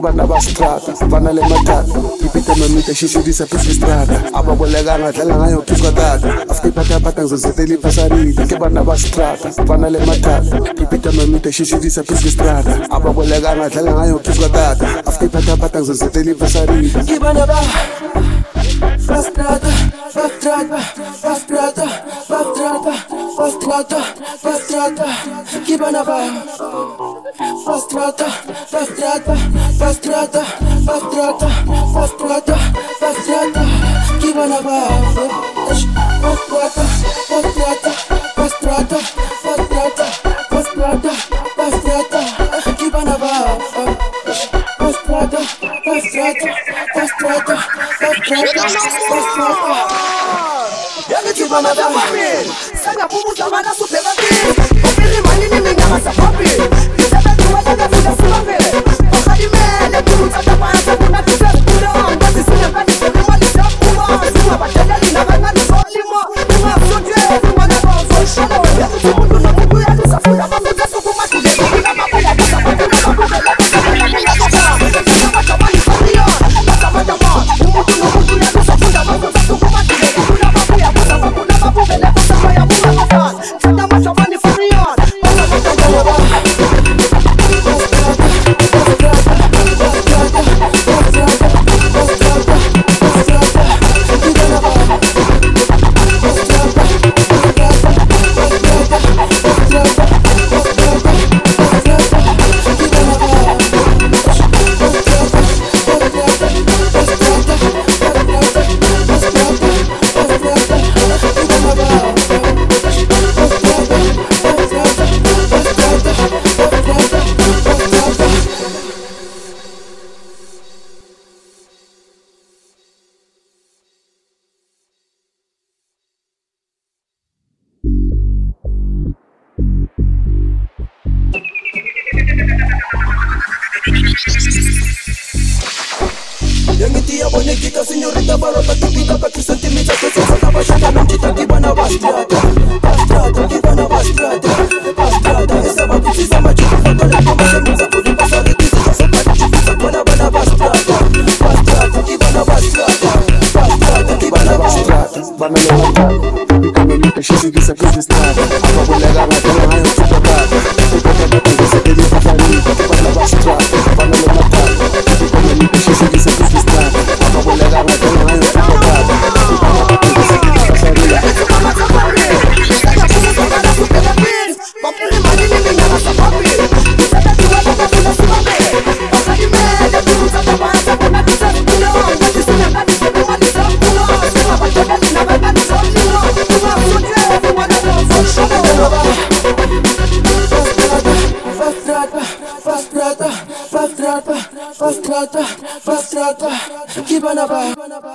bana ba strata bana le matata ipita mamita shishudisa pisi strata ababoleka ngadlala ngayo phiswa tata after pata ngizozetela ipasarita ke bana ba strata bana le matata ipita mamita shishudisa pisi strata ababoleka ngadlala ngayo phiswa tata after pata ngizozetela ipasarita ke bana ba Fastrata, fastrata, fastrata, fastrata, fastrata, fastrata, Kibanaba. Fastrata, fastrata, fastrata, fastrata, fastrata, fastrata, Kibanaba. Fastrata, fastrata, fastrata, fastrata, fastrata, fastrata, Kibanaba. Fastrata, fastrata, fastrata, fastrata. Yangi tibana da papi, sanga pumu zamana supegati. Opili manini minga sa papi, isaba tuwala da fuda sulave. Okadi mele pumu tata pa sa kuna tuza kuna ngati sina kati kwa lisa kuma. Suma batenda lina banga ni solimo, kuma soje, kuma na kwa shalo. Yangi timundu na kuku ya tuza fuda papi kaso kuma tude. Kuna mapa ya tuza papi na papi na papi na papi na papi. Suma tamani sorio, suma tamani. Umutu na kuku ya tuza fuda papi kaso kuma tude. Kuna mapa ya tuza papi na papi na papi. Tata macho bani furion, pasa mata gaba. Yangitia bonekita señorita barota típica pa' tus sentimientos que se salta bachata mentita que van a bastrata, bastrata, que van a bastrata, bastrata, esa va precisa machita cuando la toma se musa por el paso de ti se salta chiquita van a bastrata, bastrata, que van a bastrata, bastrata, que van a bastrata, van a levantar, y como mi pecho sigue se pide estrada, abajo le gana que no hay un chupacata, y porque no tengo se pide pajarita, que van a bastrata, van a levantar, y como mi pecho sigue se pide estrada. Fastrata, fastrata, fastrata, Kibanaba.